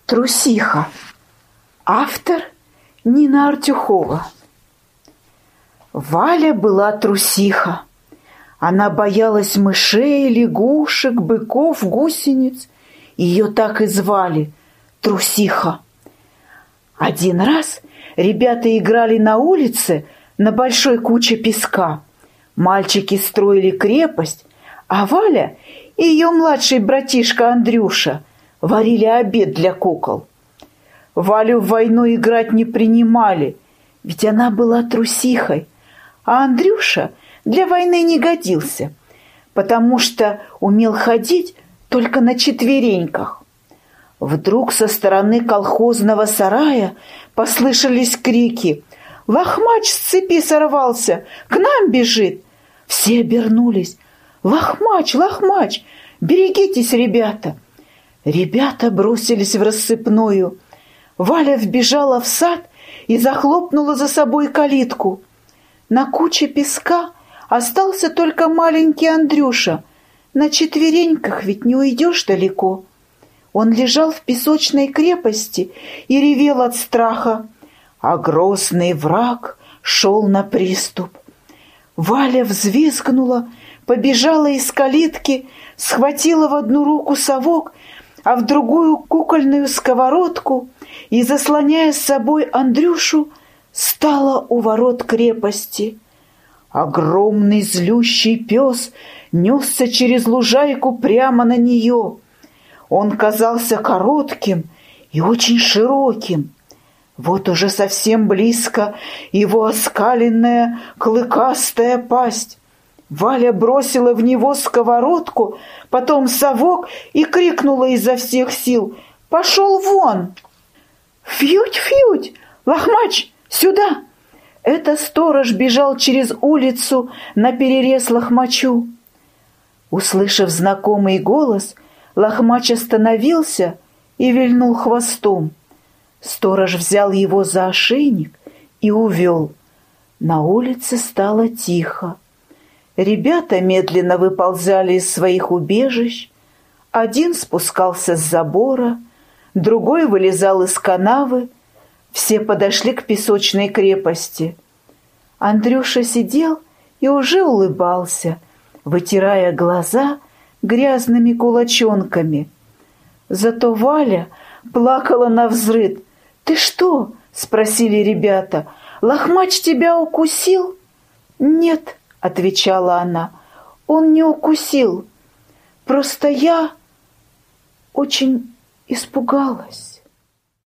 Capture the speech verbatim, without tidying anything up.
Трусиха. Автор Нина Артюхова. Валя была трусиха. Она боялась мышей, лягушек, быков, гусениц. Ее так и звали — Трусиха. Один раз ребята играли на улице на большой куче песка. Мальчики строили крепость, а Валя и ее младший братишка Андрюша варили обед для кукол. Валю в войну играть не принимали, ведь она была трусихой, а Андрюша для войны не годился, потому что умел ходить только на четвереньках. Вдруг со стороны колхозного сарая послышались крики: «Лохмач с цепи сорвался! К нам бежит!» Все обернулись. «Лохмач! Лохмач! Берегитесь, ребята!» Ребята бросились в рассыпную. Валя вбежала в сад и захлопнула за собой калитку. На куче песка остался только маленький Андрюша. На четвереньках ведь не уйдешь далеко. Он лежал в песочной крепости и ревел от страха, а грозный враг шел на приступ. Валя взвизгнула, побежала из калитки, схватила в одну руку совок, а в другую кукольную сковородку и, заслоняя с собой Андрюшу, стала у ворот крепости. Огромный злющий пес несся через лужайку прямо на нее. Он казался коротким и очень широким. Вот уже совсем близко его оскаленная клыкастая пасть. Валя бросила в него сковородку, потом совок и крикнула изо всех сил: «Пошел вон!» «Фьють, фьють! Лохмач, сюда!» Это сторож бежал через улицу наперерез Лохмачу. Услышав знакомый голос, Лохмач остановился и вильнул хвостом. Сторож взял его за ошейник и увел. На улице стало тихо. Ребята медленно выползали из своих убежищ. Один спускался с забора, другой вылезал из канавы. Все подошли к песочной крепости. Андрюша сидел и уже улыбался, вытирая глаза грязными кулачонками. Зато Валя плакала навзрыд. «Ты что?» — спросили ребята. «Лохмач тебя укусил?» «Нет», — отвечала она, — «он не укусил. Просто я очень испугалась».